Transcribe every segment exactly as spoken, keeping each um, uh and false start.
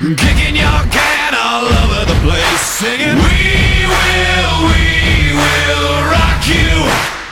kicking your can all over the place, singing we will, we will rock you.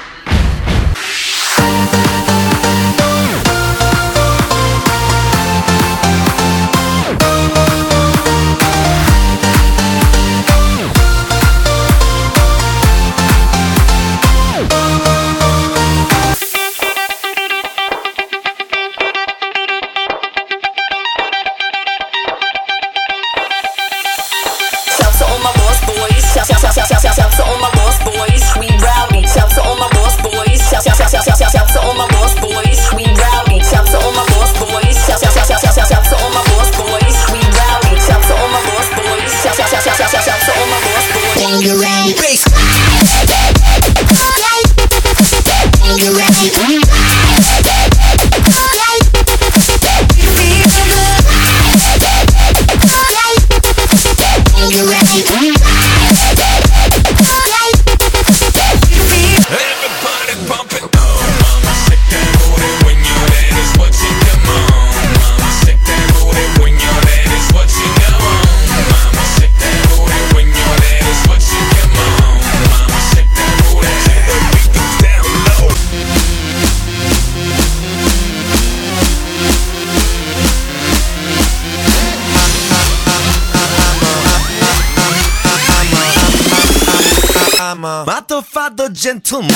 Matto fatto gentleman.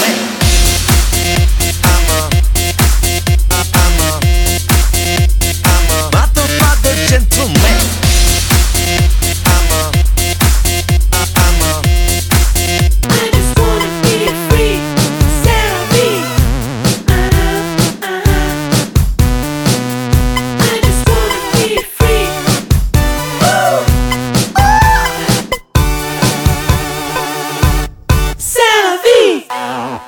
Matto fatto gentleman. I just wanna be free, Sarah. Uh-huh, uh-huh. I just wanna be free. Ooh, ooh. Sarah.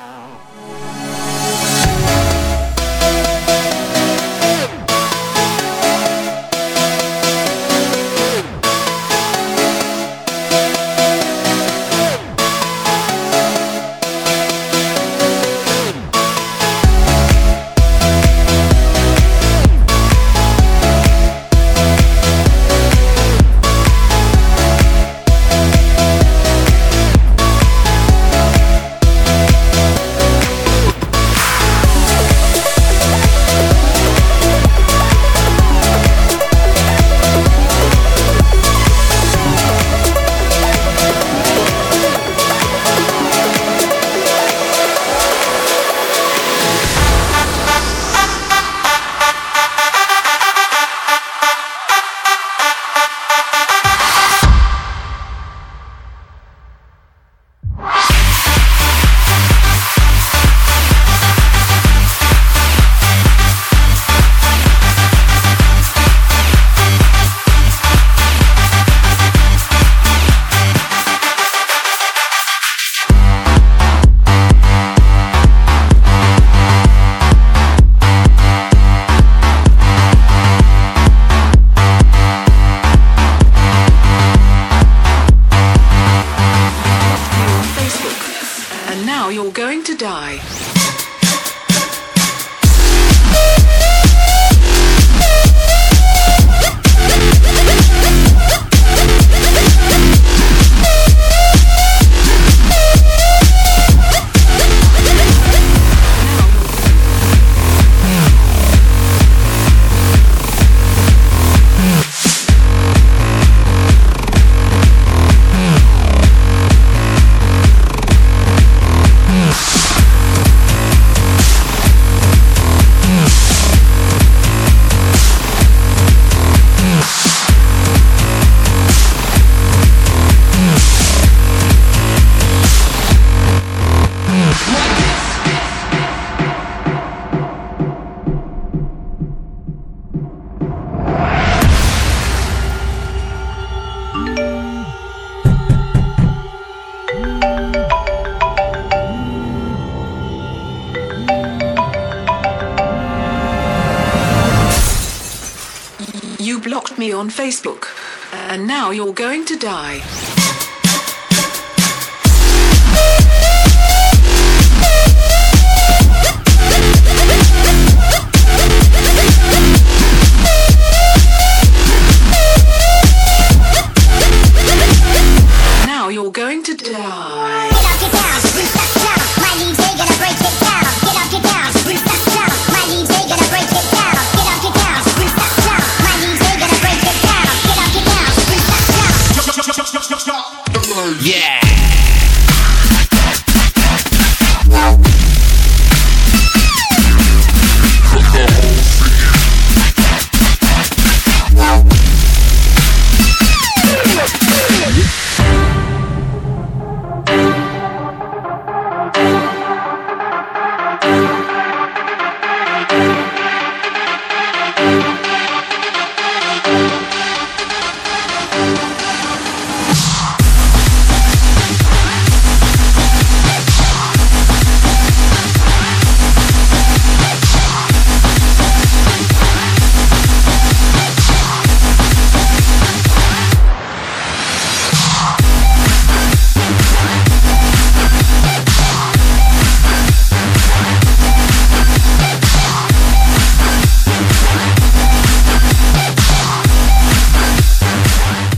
You blocked me on Facebook, and now you're going to die. die. Get up, get down, freestyle down. My D J gonna break it down. Get up, get down, freestyle down. My D J gonna break it down. Get up, get down, freestyle down. My D J gonna break it down. Get up, get down, freestyle down. Yeah.